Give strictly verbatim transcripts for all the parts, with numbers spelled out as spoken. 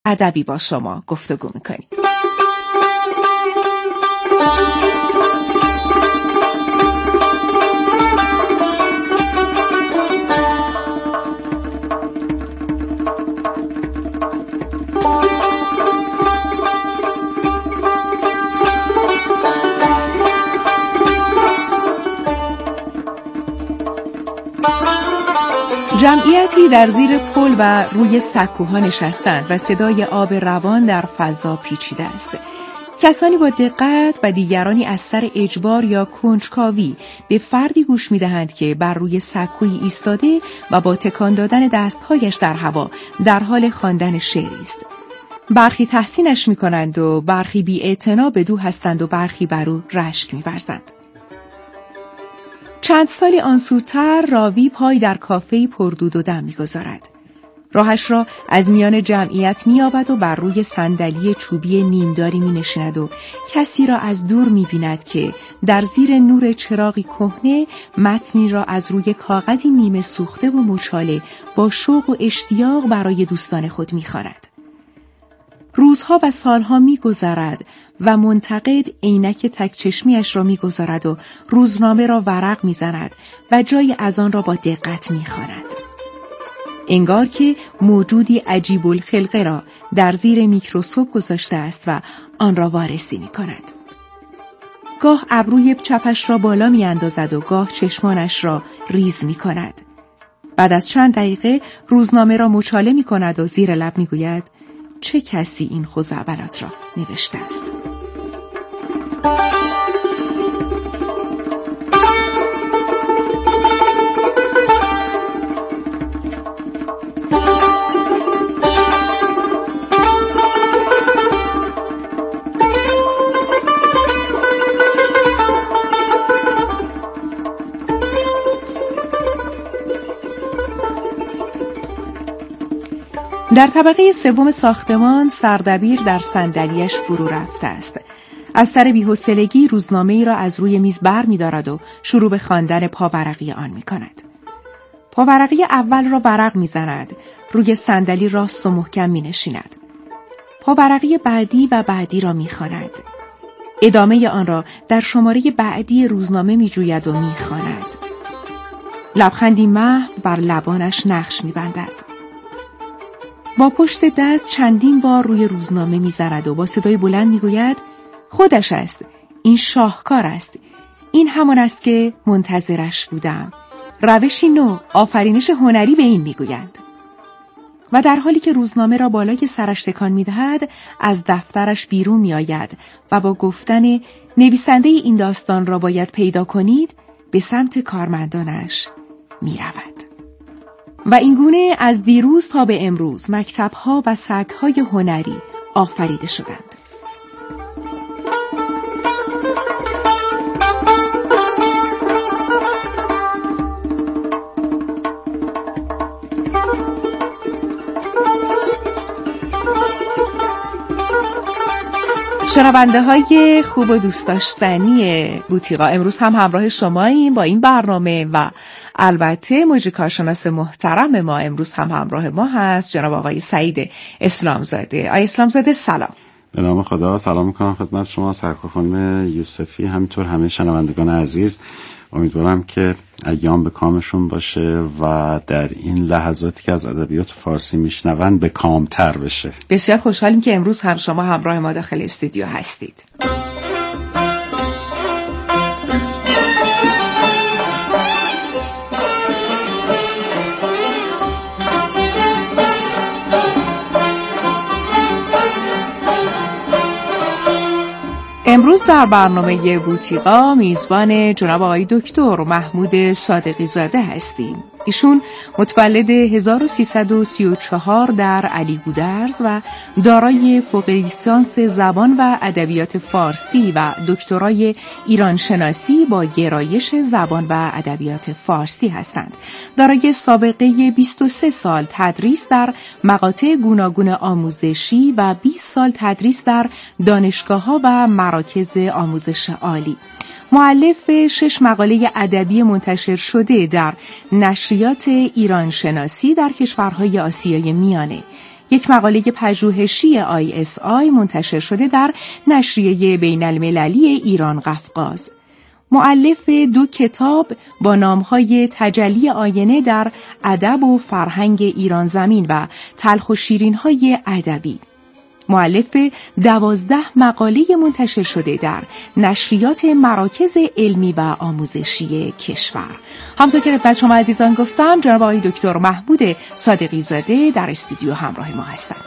ادبی با شما گفتگو میکنیم. جمعیتی در زیر پل و روی سکوها نشستند و صدای آب روان در فضا پیچیده است. کسانی با دقت و دیگرانی از سر اجبار یا کنجکاوی به فردی گوش می‌دهند که بر روی سکویی ایستاده و با تکان دادن دستهایش در هوا در حال خواندن شعری است. برخی تحسینش می‌کنند و برخی بی‌اعتنا بدو هستند و برخی بر او رشک می‌ورزند. چند سالی آنسوتر راوی پای در کافه‌ای پردود و دم می‌گذارد. راهش را از میان جمعیت می‌یابد و بر روی صندلی چوبی نیمداری می‌نشیند و کسی را از دور می‌بیند که در زیر نور چراغی کهنه متنی را از روی کاغذی نیمه سوخته و مچاله با شوق و اشتیاق برای دوستان خود می‌خواند. روزها و سالها می‌گذرد و منتقد عینک تک چشمیش را می‌گذارد و روزنامه را ورق می‌زند و جای از آن را با دقت می‌خواند. انگار که موجودی عجیب الخلقه را در زیر میکروسکوپ گذاشته است و آن را وارسی می‌کند. گاه ابروی چپش را بالا می‌اندازد و گاه چشمانش را ریز می‌کند. بعد از چند دقیقه روزنامه را مچاله می‌کند و زیر لب می‌گوید چه کسی این خزعبلات را نوشته است؟ در طبقه سوم ساختمان سردبیر در صندلیاش فرو رفته است. از سر بی‌حوصلگی روزنامه‌ای را از روی میز بر می‌دارد و شروع به خواندن پاورقی آن می‌کند. پاورقی اول را ورق می‌زند، روی صندلی راست و محکم می‌نشیند. پاورقی بعدی و بعدی را می‌خواند. ادامه آن را در شماره بعدی روزنامه می‌جوید و می‌خواند. لبخندی محو بر لبانش نقش می‌بندد. با پشت دست چندین بار روی روزنامه می‌زند و با صدای بلند می‌گوید خودش است، این شاهکار است، این همان است که منتظرش بودم، روشی نو، آفرینش هنری به این می‌گویند. و در حالی که روزنامه را بالای سرش تکان می‌دهد از دفترش بیرون می‌آید و با گفتن نویسنده این داستان را باید پیدا کنید به سمت کارمندانش می‌رود. و اینگونه از دیروز تا به امروز مکتب‌ها و سگ‌های هنری آفریده شدند. شنونده های خوب و دوست داشتنی بوتیقا، امروز هم همراه شماییم با این برنامه و البته مجری کارشناس محترم ما امروز هم همراه ما هست جناب آقای سعید اسلامزاده. آقای اسلامزاده سلام. به نام خدا سلام میکنم خدمت شما سرکار خانم یوسفی، همینطور همه شنوندگان عزیز. امیدوارم که ایام به کامشون باشه و در این لحظاتی که از ادبیات فارسی میشنوند به کامتر بشه. بسیار خوشحالیم که امروز هم شما همراه ما داخل استودیو هستید. امروز در برنامه بوتیقا میزبان جناب آقای دکتر محمود صادقی زاده هستیم. ایشون متولد هزار و سیصد و سی و چهار در علی گودرز و دارای فوق لیسانس زبان و ادبیات فارسی و دکترای ایران شناسی با گرایش زبان و ادبیات فارسی هستند. دارای سابقه بیست و سه سال تدریس در مقاطع گوناگون آموزشی و بیست سال تدریس در دانشگاه‌ها و مراکز آموزش عالی. مؤلف شش مقاله ادبی منتشر شده در نشریات ایران شناسی در کشورهای آسیای میانه، یک مقاله پژوهشی آی اس آی منتشر شده در نشریه بین المللی ایران قفقاز. مؤلف دو کتاب با نامهای تجلی آینه در ادب و فرهنگ ایران زمین و تلخ و شیرین‌های ادبی. مؤلف دوازده مقاله منتشر شده در نشریات مراکز علمی و آموزشی کشور. همونطور که خدمت شما عزیزان گفتم، جناب آقای دکتر محمود صادقی زاده در استودیو همراه ما هستند.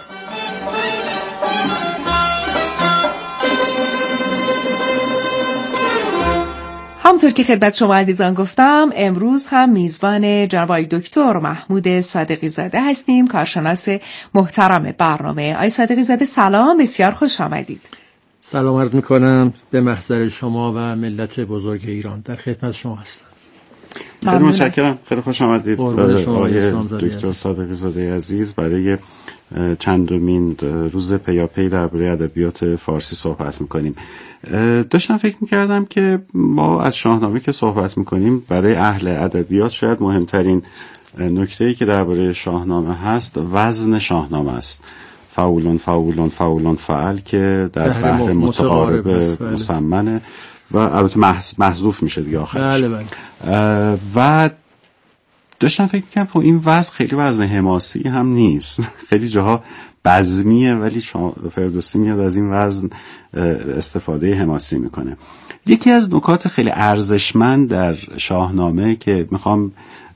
همونطور که خدمت شما عزیزان گفتم، امروز هم میزبان جناب آقای دکتر محمود صادقی زاده هستیم، کارشناس محترم برنامه. آقای صادقی زاده سلام، بسیار خوش آمدید. سلام عرض میکنم به محضر شما و ملت بزرگ ایران. در خدمت شما هستم. خیلی متشکرم، خیلی خوش آمدید آقای دکتر صادقی زاده عزیز. برای چندمین روز پیاپی درباره ادبیات فارسی صحبت میکنیم. داشتم فکر میکردم که ما از شاهنامه که صحبت میکنیم، برای اهل ادبیات شاید مهمترین نکته‌ای که درباره شاهنامه هست وزن شاهنامه است. فاولون فاولون فاولون فعل که در بحر متقارب مسمنه و البته محذوف میشه دیگه آخرش. بله بله. و داشتم فکر میکنم خب این وزن خیلی وزن حماسی هم نیست. خیلی جاها بزمیه ولی فردوسی میاد از این وزن استفاده حماسی میکنه. یکی از نکات خیلی ارزشمند در شاهنامه که میخوام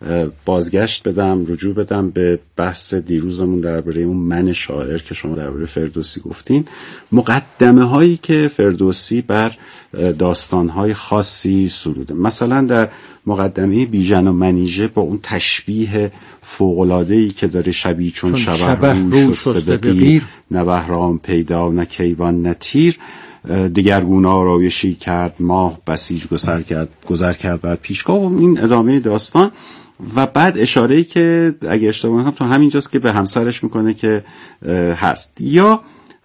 بازگشت بدم، رجوع بدم به بحث دیروزمون درباره اون من شاعر که شما درباره فردوسی گفتین، مقدمه هایی که فردوسی بر داستان های خاصی سروده. مثلا در مقدمه بیژن و منیژه با اون تشبیه فوق‌العاده‌ای که داره، شبیه چون شبه رو شسته بگیر، نه بهرام پیدا نه کیوان نه تیر، دگرگون آرایشی کرد ماه بسیج گذر کرد گذر کرد بر پیشگاه. و این ادامه داستان و بعد اشاره‌ای که اگه اشتباه نکنم تو همینجاست که به همسرش میکنه که هست. یا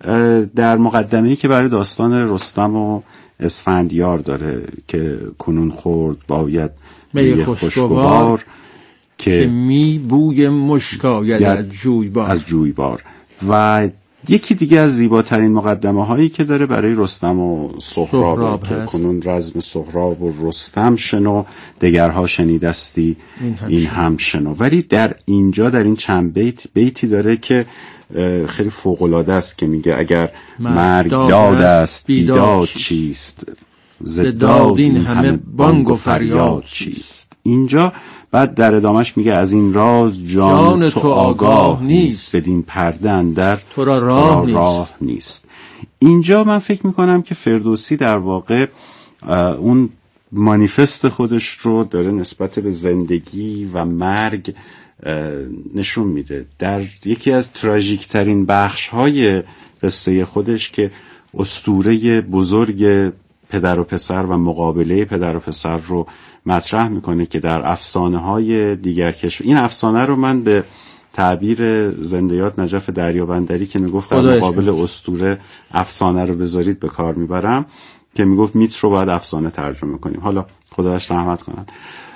در مقدمه‌ای که برای داستان رستم و اسفندیار داره که کنون خورد باید می خوشگوار که می بوی مشک آید از جویبار از جویبار. و یکی دیگه از زیباترین مقدمه هایی که داره برای رستم و سهراب, سهراب که کنون رزم سهراب و رستم شنو، دگرها شنیدستی این هم, این هم شنو. ولی در اینجا در این چند بیت بیتی داره که خیلی فوق‌العاده است که میگه اگر مرگ داد است بیداد چیست، زداد این همه بانگ و فریاد چیست. اینجا بعد در ادامش میگه از این راز جان, جان تو آگاه نیست، بدین پرده اندر تو را راه, راه نیست. نیست. اینجا من فکر میکنم که فردوسی در واقع اون مانیفست خودش رو داره نسبت به زندگی و مرگ نشون میده. در یکی از تراژیک ترین بخش های قصه خودش که اسطوره بزرگ پدر و پسر و مقابله پدر و پسر رو مطرح میکنه که در افسانه های دیگر کشور، این افسانه رو من به تعبیر زنده‌یاد نجف دریابندری که میگفت در مقابل اسطوره افسانه رو بذارید به کار میبرم، که میگفت میت رو باید افسانه ترجمه کنیم. حالا خدایش رحمت کنند.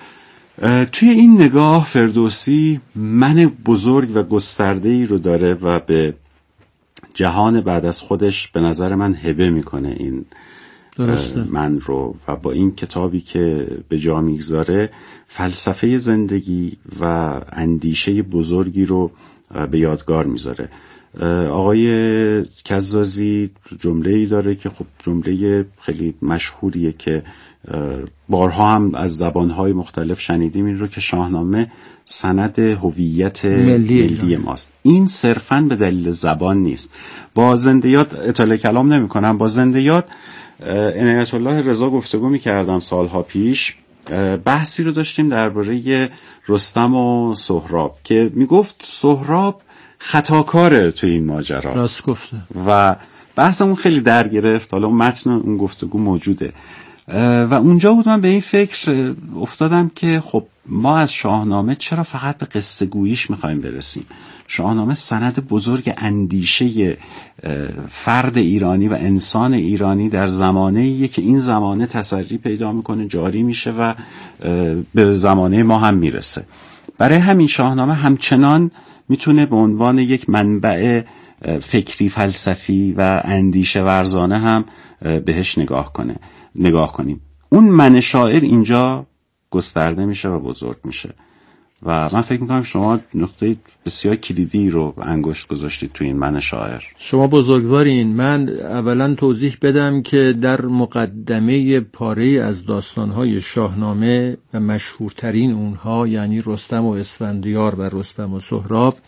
توی این نگاه فردوسی من بزرگ و گسترده‌ای رو داره و به جهان بعد از خودش به نظر من هبه میکنه این درسته. من رو و با این کتابی که به جا میگذاره فلسفه زندگی و اندیشه بزرگی رو به یادگار میذاره. آقای کزازی جمله‌ای داره که خب جمله خیلی مشهوریه که بارها هم از زبانهای مختلف شنیدیم، این رو که شاهنامه سند هویت ملی, ملی ماست. این صرفاً به دلیل زبان نیست. با زنده‌یاد اطاله کلام نمی کنم. با زنده‌یاد عنایت الله رضا گفتگو می‌کردم سالها پیش، بحثی رو داشتیم درباره رستم و سهراب که میگفت سهراب خطاکاره توی این ماجرا. راست گفته. و بحثمون خیلی در گرفت. حالا متن اون گفتگو موجوده و اونجا بود من به این فکر افتادم که خب ما از شاهنامه چرا فقط به قصه گوییش میخوایم برسیم؟ شاهنامه سند بزرگ اندیشه فرد ایرانی و انسان ایرانی در زمانه‌ایه که این زمانه تسری پیدا میکنه، جاری میشه و به زمانه ما هم میرسه. برای همین شاهنامه همچنان میتونه به عنوان یک منبع فکری فلسفی و اندیشه ورزانه هم بهش نگاه کنه نگاه کنیم. اون من شاعر اینجا گسترده میشه و بزرگ میشه و من فکر میکنم شما نقطه بسیار کلیدی رو انگشت گذاشتید تو این من شاعر. شما بزرگوارین. من اولا توضیح بدم که در مقدمه پاره از داستانهای شاهنامه و مشهورترین اونها یعنی رستم و اسفندیار و رستم و سهراب،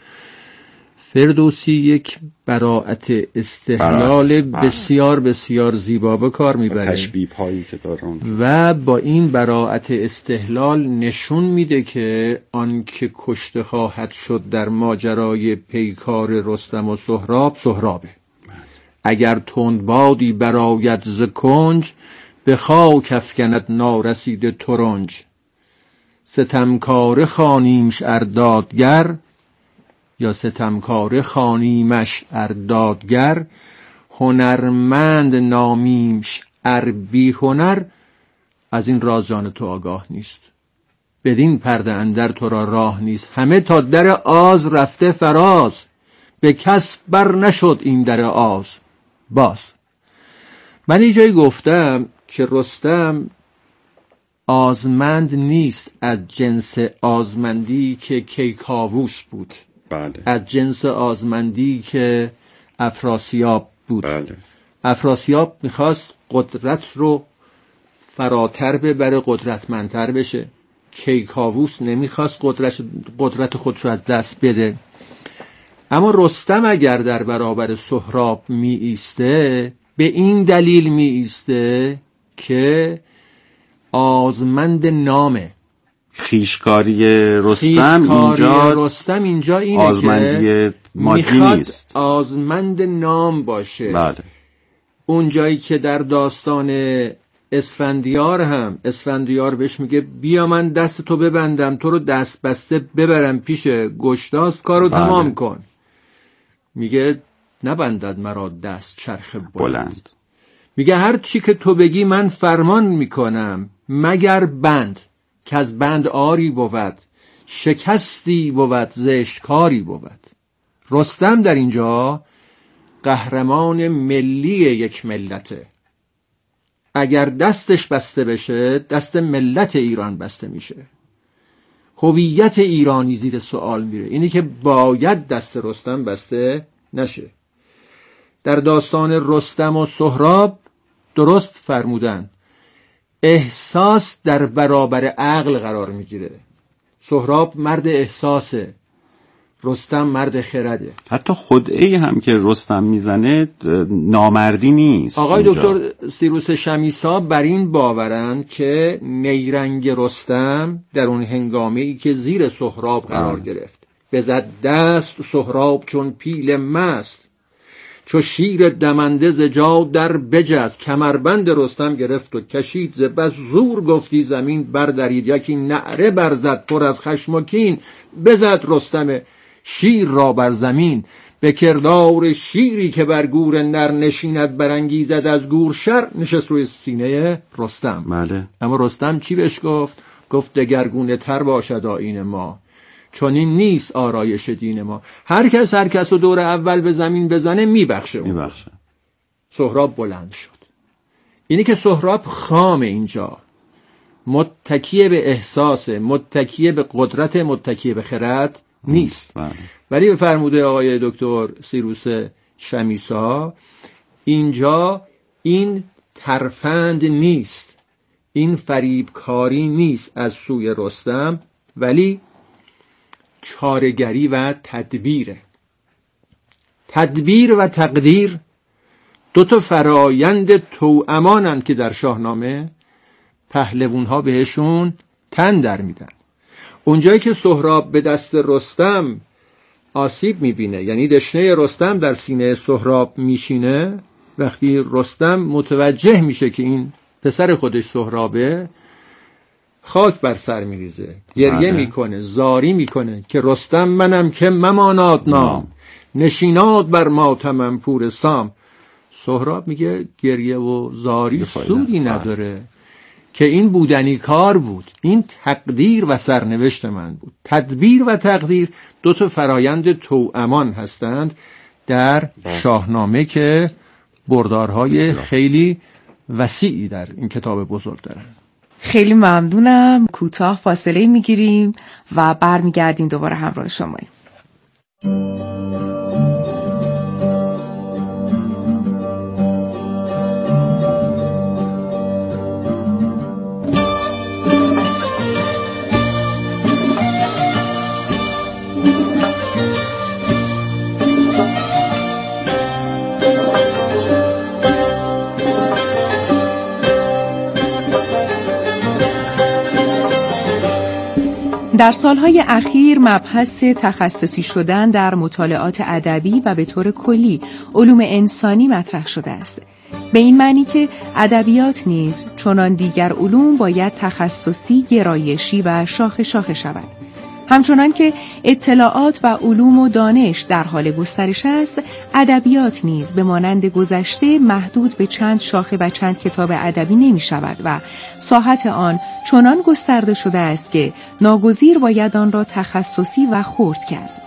فردوسی یک براءت استحلال بسیار بسیار زیبا به کار میبره، تشبیه هایی که داره و با این براءت استحلال نشون میده که آن که کشته خواهد شد در ماجرای پیکار رستم و سهراب سهرابه. اگر تندبادی براید ز کنج، به خاک افکند نارسیده ترنج. ستمکاره خوانیمش ار دادگر، یا ستمکاره خوانیمش ار دادگر. هنرمند نامیمش ار بی هنر، از این راز جان تو آگاه نیست. بدین پرده اندر تو را راه نیست. همه تا در آز رفته فراز، به کس بر نشد این در آز باز. من اینجایی گفتم که رستم آزمند نیست از جنس آزمندی که کیکاووس بود. بله. از جنس آزمندی که افراسیاب بود. بله. افراسیاب میخواست قدرت رو فراتر ببره، قدرتمندتر بشه. کیکاووس نمیخواست قدرت قدرت خودش رو از دست بده. اما رستم اگر در برابر سهراب می ایسته، به این دلیل می ایسته که آزمند نامه. خیشکاری رستم خیشکاری اینجا رستم اینجا اینه آزمندی که مادی نیست، آزمند نام باشه. بله. اون جایی که در داستان اسفندیار هم اسفندیار بهش میگه بیا من دست تو ببندم، تو رو دست بسته ببرم پیش گشتاسپ، کارو بله. تمام کن. میگه نبندد مرا دست چرخ بلند, بلند. میگه هر چی که تو بگی من فرمان میکنم، مگر بند که از بند آری بود، شکستی بود زشتکاری بود. رستم در اینجا قهرمان ملی یک ملته. اگر دستش بسته بشه، دست ملت ایران بسته میشه. هویت ایرانی زیر سوال میره. اینی که باید دست رستم بسته نشه. در داستان رستم و سهراب درست فرمودن، احساس در برابر عقل قرار میگیره. سهراب مرد احساسه، رستم مرد خرده. حتی خدعه‌ای هم که رستم میزنه نامردی نیست. آقای اونجا. دکتر سیروس شمیسا بر این باورن که نیرنگ رستم در اون هنگامه‌ای که زیر سهراب قرار آه. گرفت، بزد دست سهراب چون پیل مست، چو شیر دمنده ز جا در بجست. کمربند رستم گرفت و کشید ز بس، زور گفتی زمین بردرید. یکی نعره برزد پر از خشم و کین، بزد رستم شیر را بر زمین. به کردار شیری که بر گور نر نشیند، برانگیزد از گور شر. نشست روی سینه رستم. بله. اما رستم چی بهش گفت؟ گفت دگرگونه تر باشد آیین ما، چون این نیست آرایش دین ما. هر کس هر کس رو دور اول به زمین بزنه میبخشه. میبخشه. سهراب بلند شد. اینی که سهراب خام اینجا متکیه به احساس، متکیه به قدرت، متکیه به خرد نیست. بله. ولی به فرموده آقای دکتر سیروس شمیسا اینجا این ترفند نیست، این فریبکاری نیست از سوی رستم، ولی چاره‌گری و تدبیره. تدبیر و تقدیر دو تا فرایند توأمانند که در شاهنامه پهلوان‌ها بهشون تن در میدن. اونجایی که سهراب به دست رستم آسیب میبینه، یعنی دشنه رستم در سینه سهراب میشینه، وقتی رستم متوجه میشه که این پسر خودش سهرابه، خاک بر سر میریزه، گریه میکنه، زاری میکنه که رستم منم که مماناد نام، نشیناد بر ماتمم پور سام. سهراب میگه گریه و زاری سودی نداره. که این بودنی کار بود، این تقدیر و سرنوشت من بود. تدبیر و تقدیر دو تا فرایند توامان هستند در شاهنامه که بردارهای خیلی وسیعی در این کتاب بزرگ دارن. خیلی ممنونم. کوتاه فاصله میگیریم و برمیگردیم دوباره همراه شماییم. در سالهای اخیر مبحث تخصصی شدن در مطالعات ادبی و به طور کلی علوم انسانی مطرح شده است. به این معنی که ادبیات نیز چنان دیگر علوم باید تخصصی، گرایشی و شاخه شاخه شود. همچنان که اطلاعات و علوم و دانش در حال گسترش است، ادبیات نیز به مانند گذشته محدود به چند شاخه و چند کتاب ادبی نمی شود و ساحت آن چنان گسترده شده است که ناگزیر باید آن را تخصصی و خرد کرد.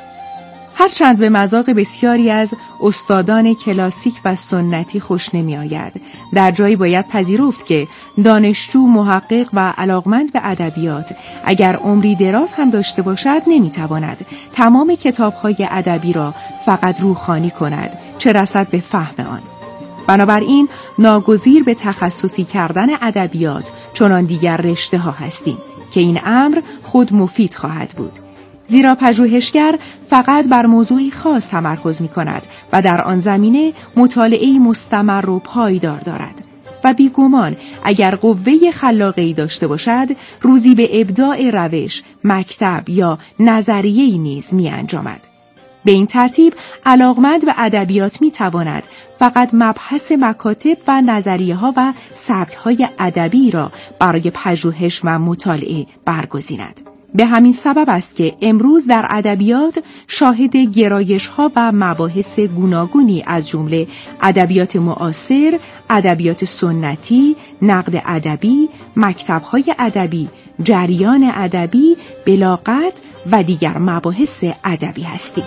هرچند به مذاق بسیاری از استادان کلاسیک و سنتی خوش نمی آید، در جایی باید پذیرفت که دانشجو، محقق و علاقمند به ادبیات اگر عمری دراز هم داشته باشد نمی تواند تمام کتاب‌های ادبی را فقط روخوانی کند، چه رسد به فهم آن. بنابراین ناگزیر به تخصصی کردن ادبیات چنان دیگر رشته ها هستیم که این امر خود مفید خواهد بود. زیرا پژوهشگر فقط بر موضوعی خاص تمرکز می کند و در آن زمینه مطالعه‌ای مستمر و پایدار دارد و بیگمان اگر قوه خلاقه‌ای داشته باشد روزی به ابداع روش، مکتب یا نظریه‌ای نیز می انجامد. به این ترتیب علاقمند به ادبیات می تواند فقط مبحث مکاتب و نظریه ها و سبک های ادبی را برای پژوهش و مطالعه برگزیند. به همین سبب است که امروز در ادبیات شاهد گرایش‌ها و مباحث گوناگونی از جمله ادبیات معاصر، ادبیات سنتی، نقد ادبی، مکتب‌های ادبی، جریان ادبی، بلاغت و دیگر مباحث ادبی هستیم.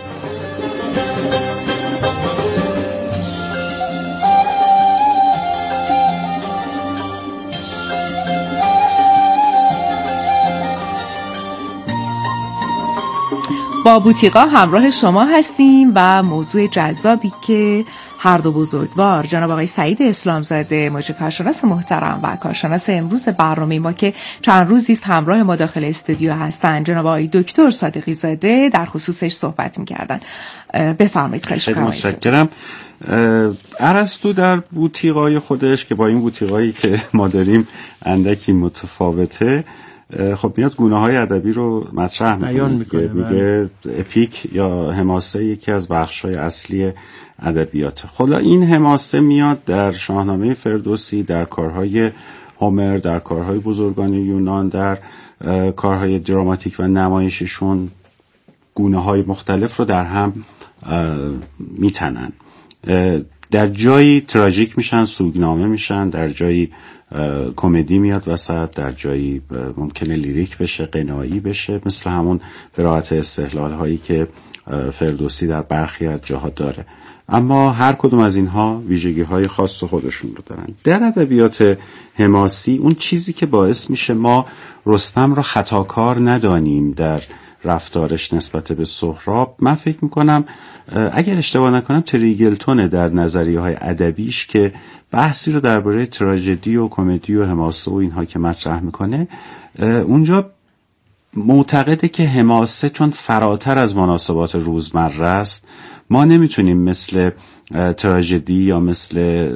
با بوتیقا همراه شما هستیم و موضوع جذابی که هر دو بزرگوار جناب آقای سعید اسلامزاده، مجری کارشناس محترم و کارشناس امروز برنامه ما که چند روزی است همراه ما داخل استودیو هستند، جناب آقای دکتر صادقی زاده، در خصوصش صحبت می‌کردن. بفرمایید. خواهش می‌کنم. متشکرم. ارسطو در بوتیقای خودش که با این بوتیقایی که ما داریم اندکی متفاوته، خب میاد گونه‌های ادبی رو مطرح میکنه، میگه اپیک یا حماسه یکی از بخش‌های اصلی ادبیات. حالا این حماسه میاد در شاهنامه فردوسی، در کارهای هومر، در کارهای بزرگان یونان، در کارهای دراماتیک و نمایششون گونه‌های مختلف رو در هم میتنن. در جایی تراژیک میشن، سوگنامه میشن، در جایی کمدی میاد وسط، در جایی ممکنه لیریک بشه، غنایی بشه، مثل همون براءت استحلال هایی که فردوسی در برخی از جاها داره. اما هر کدوم از اینها ویژگی های خاص خودشون رو دارن. در ادبیات حماسی اون چیزی که باعث میشه ما رستم رو خطاکار ندانیم در رفتارش نسبت به سهراب، من فکر میکنم اگر اشتباه نکنم تریگلتونه در نظریه های ادبیش که بحثی رو درباره تراژدی و کمدی و حماسه و اینها که مطرح میکنه، اونجا معتقده که حماسه چون فراتر از مناسبات روزمره است، ما نمیتونیم مثل تراژدی یا مثل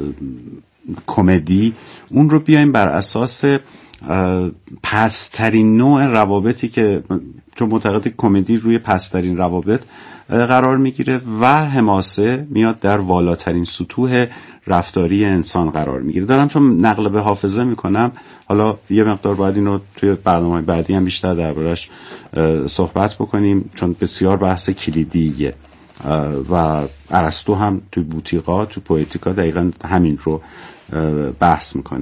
کمدی اون رو بیایم بر اساس پسترین نوع روابطی که، چون معتقد کمدی روی پسترین روابط قرار میگیره و حماسه میاد در والاترین سطوح رفتاری انسان قرار میگیره. دارم چون نقل به حافظه میکنم، حالا یه مقدار باید اینو توی برنامه بعدی هم بیشتر دربارش صحبت بکنیم، چون بسیار بحث کلیدیه و ارسطو هم توی بوتیقا، توی پوئتیکا دقیقا همین رو بحث میکنه.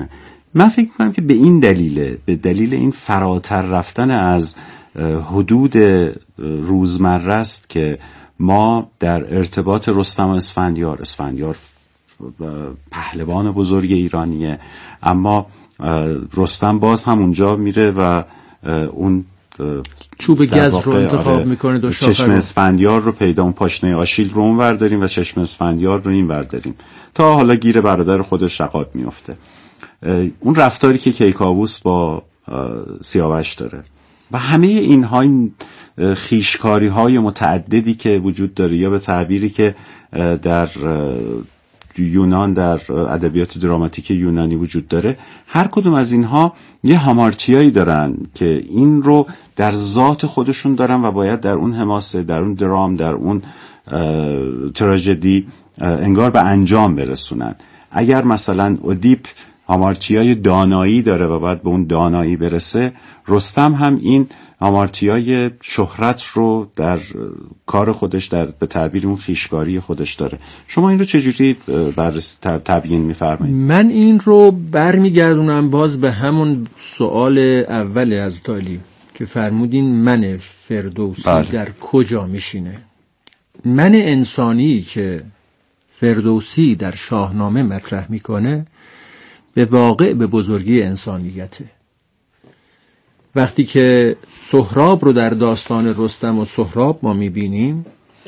من فکر میکنم که به این دلیله، به دلیل این فراتر رفتن از حدود روزمره است که ما در ارتباط رستم و اسفندیار، اسفندیار پهلوان بزرگ ایرانیه، اما رستم باز هم اونجا میره و اون چوب گز رو انتخاب آره میکنه، دو شاخه چشم اسفندیار رو پیدا، اون پاشنه آشیل رو اون ور داریم و چشم اسفندیار رو این ور داریم، تا حالا گیر برادر خودش شقاق میفته. اون رفتاری که کیکاووس با سیاوش داره و همه اینها، این خیشکاری های متعددی که وجود داره، یا به تعبیری که در یونان در ادبیات دراماتیک یونانی وجود داره، هر کدوم از اینها یه هامارتیایی دارن که این رو در ذات خودشون دارن و باید در اون حماسه، در اون درام، در اون تراژدی انگار به انجام برسونن. اگر مثلا اودیپ هامارتیای دانایی داره و باید به اون دانایی برسه، رستم هم این آمارتیای شهرت رو در کار خودش، در به تعبیر اون خیشکاری خودش داره. شما این رو چجوری بررسی تبیین می‌فرمایید؟ من این رو برمیگردونم باز به همون سوال اول از تالی که فرمودین من فردوسی بله. در کجا میشینه؟ من انسانی که فردوسی در شاهنامه مطرح میکنه به واقع به بزرگی انسانیته. وقتی که سهراب رو در داستان رستم و سهراب ما میبینیم،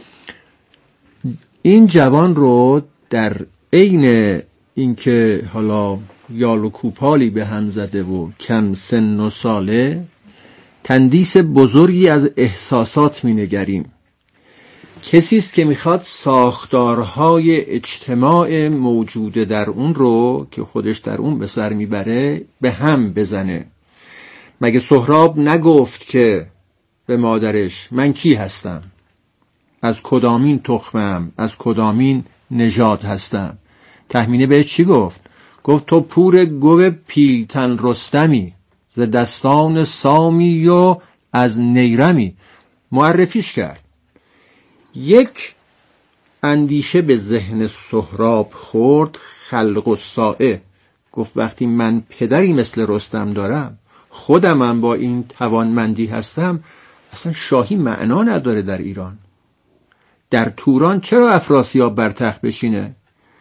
این جوان رو در عین اینکه حالا یال و کوپالی به هم زده و کم سن و ساله، تندیس بزرگی از احساسات مینگریم. کسی است که میخواد ساختارهای اجتماع موجود در اون رو که خودش در اون به سر میبره به هم بزنه. مگه سهراب نگفت که به مادرش من کی هستم؟ از کدامین تخمم؟ از کدامین نژاد هستم؟ تهمینه به چی گفت؟ گفت تو پور گو پیلتن رستمی، ز دستان سامی و از نیرمی. معرفیش کرد. یک اندیشه به ذهن سهراب خورد، خلق و سائه. گفت وقتی من پدری مثل رستم دارم، خودم هم با این توانمندی هستم، اصلا شاهی معنا نداره در ایران. در توران چرا افراسیاب بر تخت بشینه؟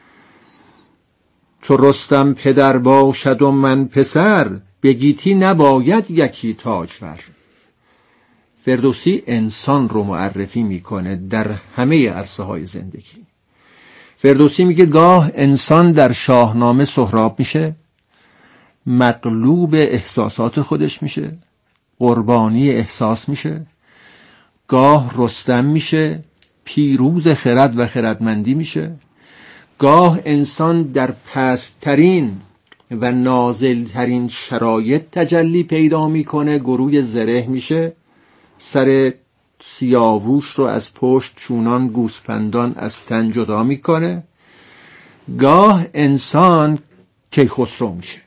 چو رستم پدر باشد و من پسر، به گیتی نباید یکی تاجور. فردوسی انسان رو معرفی میکنه در همه عرصه های زندگی. فردوسی میگه گاه انسان در شاهنامه سهراب میشه، مغلوب احساسات خودش میشه، قربانی احساس میشه. گاه رستم میشه، پیروز خرد و خردمندی میشه. گاه انسان در پست‌ترین و نازلترین شرایط تجلی پیدا میکنه، گروی زره میشه، سر سیاووش رو از پشت چونان گوسپندان از تن جدا میکنه. گاه انسان کیخسرو میشه.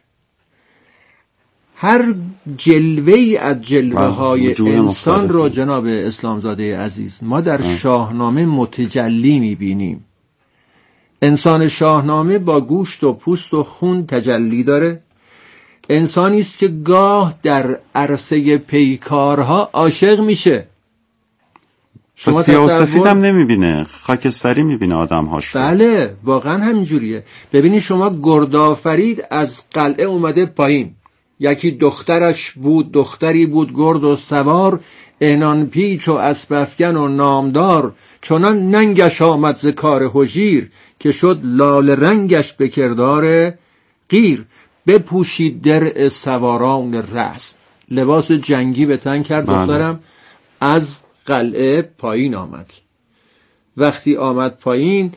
هر جلوه‌ای از جلوه های انسان رو جناب اسلامزاده عزیز ما در شاهنامه متجلی میبینیم. انسان شاهنامه با گوشت و پوست و خون تجلی داره. انسانی است که گاه در عرصه پیکارها عاشق میشه. شما سیاه و سفید هم نمیبینه، خاکستری میبینه آدم هاشو. بله واقعا همینجوریه. ببینید شما گردآفرید از قلعه اومده پایین، یکی دخترش بود، دختری بود گرد و سوار، عنان پیچ و اسپافگن و نامدار، چنان ننگش آمد ز کار هجیر، که شد لال رنگش به کردار قیر. بپوشید درع سواران رسم، لباس جنگی به تن کرد دخترم، از قلعه پایین آمد. وقتی آمد پایین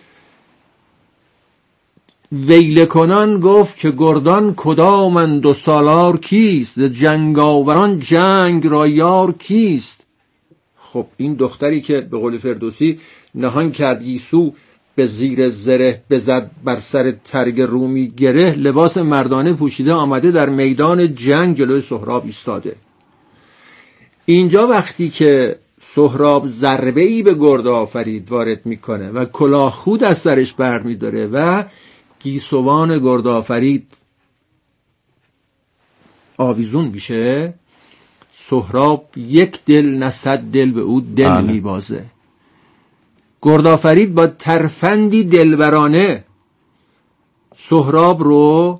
ویله کنان گفت که گردان کدامند و سالار کیست، جنگاوران جنگ را یار کیست. خب این دختری که به قول فردوسی نهان کرد گیسو، به زیر زره بزد بر سر ترگ رومی گره، لباس مردانه پوشیده آمده در میدان جنگ جلوی سهراب ایستاده. اینجا وقتی که سهراب ضربه‌ای به گردآفرید وارد میکنه و کلاه خود از سرش بر میداره و گیسوان گردآفرید آویزون میشه، سهراب یک دل نه صد دل به او دل بله. میبازه. گردآفرید با ترفندی دلبرانه سهراب رو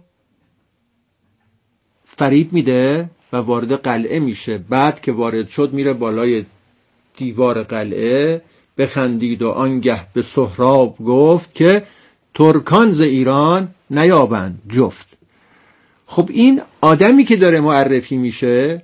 فریب میده و وارد قلعه میشه. بعد که وارد شد میره بالای دیوار قلعه، بخندید و آنگه به سهراب گفت که ترکان ز ایران نیابند جفت. خب این آدمی که داره معرفی میشه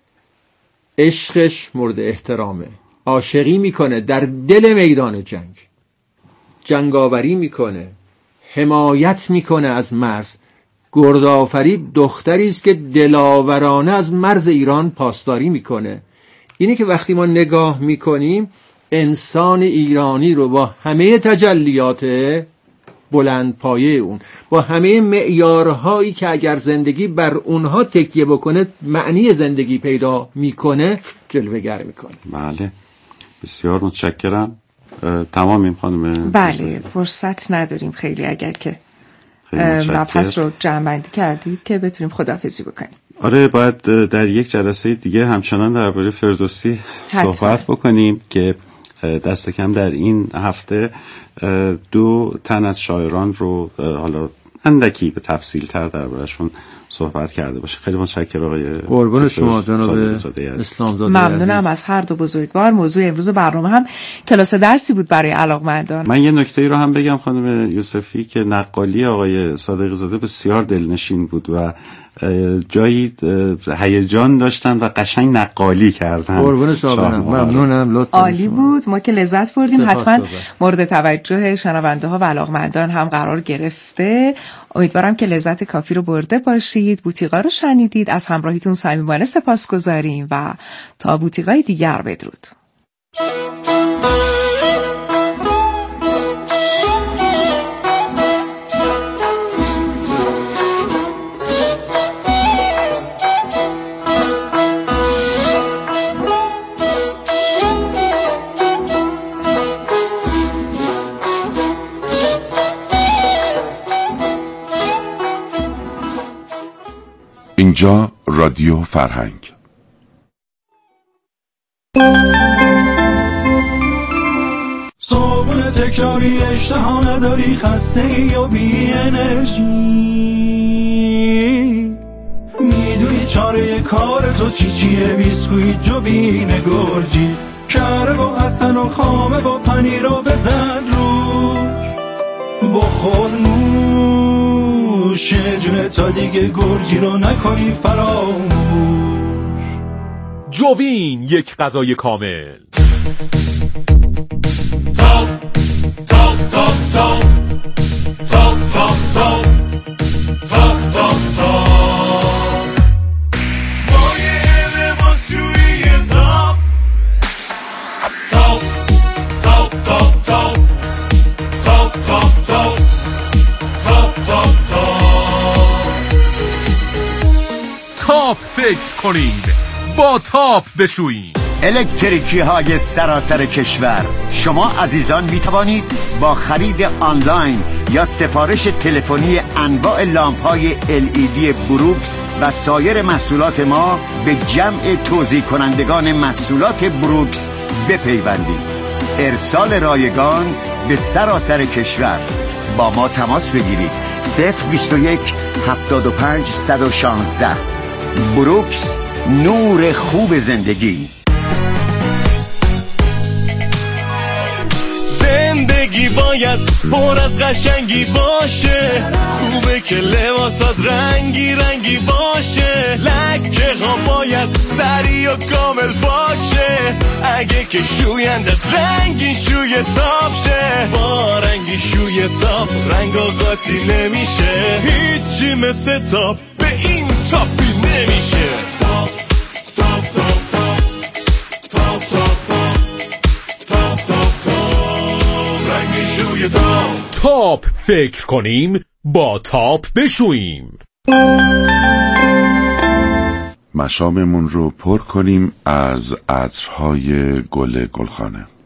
عشقش مورد احترامه، عاشقی میکنه در دل میدان جنگ، جنگاوری میکنه، حمایت میکنه از مرز. گردآفرید دختری است که دلاورانه از مرز ایران پاسداری میکنه. اینه که وقتی ما نگاه میکنیم انسان ایرانی رو با همه تجلیات بلند پایه اون، با همه معیارهایی که اگر زندگی بر اونها تکیه بکنه معنی زندگی پیدا میکنه جلوه‌گر میکنه. بله بسیار متشکرم. تمامیم خانم؟ بله فرصت نداریم خیلی، اگر که مبحث رو جمع‌بندی کردید که بتونیم خداحافظی بکنیم. آره باید در یک جلسه دیگه همچنان درباره فردوسی حتما. صحبت بکنیم که دست کم در این هفته دو تن از شاعران رو حالا اندکی به تفصیل تر درباره‌شون صحبت کرده باشه. خیلی متشکرم آقای قربان شما جناب اسلام زاده. ممنونم از هر دو بزرگوار. موضوع امروز برنامه هم کلاس درسی بود برای علاقمندان. من یه نکته‌ای رو هم بگم خانم یوسفی که نقالی آقای صادقی زاده بسیار دلنشین بود و جایی هیجان داشتن و قشنگ نقالی کردن. قربون شما ممنونم، لطفا عالی بود، ما که لذت بردیم. حتما مورد توجه شنونده ها و علاقمندان هم قرار گرفته. امیدوارم که لذت کافی رو برده باشید. بوتیقا رو شنیدید. از همراهیتون صمیمانه سپاسگزاریم و تا بوتیقای دیگر بدرود. اینجا رادیو فرهنگ. صبح تکراری اشتها نداری، خسته ای یا بی انرژی، میدونی چاره کار تو چی چیه؟ بیسکویت جوبین گرجی، کره با حسن و خامه با پنیر رو بزن روش، بخور نوش جونه تا دیگه گرجی رو نکنی فراموش. جوبین، یک غذای کامل. تاپ تاپ تاپ تاپ تاپ تاپ تاپ تاپ تاپ تاپ با یه لباسشویی تاپ تاپ تاپ تاپ تاپ تاپ تاپ تاپ تاپ تاپ تاپ تاپ فکر کنید، با تاپ بشویید. الکتریکی های سراسر کشور، شما عزیزان می توانید با خرید آنلاین یا سفارش تلفنی انواع لامپ های ال ای دی بروکس و سایر محصولات ما به جمع توزیع کنندگان محصولات بروکس بپیوندید. ارسال رایگان به سراسر کشور. با ما تماس بگیرید. صفر بیست و یک هفتاد و پنج صد و شانزده. بروکس، نور خوب زندگی. زندگی باید پر از قشنگی باشه، خوبه که لباسات رنگی رنگی باشه، لکه ها باید سری و کامل باشه، اگه که شویندت رنگی شوی تاپ شه، با رنگی شوی تاپ رنگ و قاطی نمیشه، هیچی مثل تاپ به این تاپی نمیشه. تاپ تاپ تاپ تاپ تاپ تاپ تاپ تاپ فکر کنیم، با تاپ بشوییم. مشاممون رو پر کنیم از عطرهای گل گلخانه.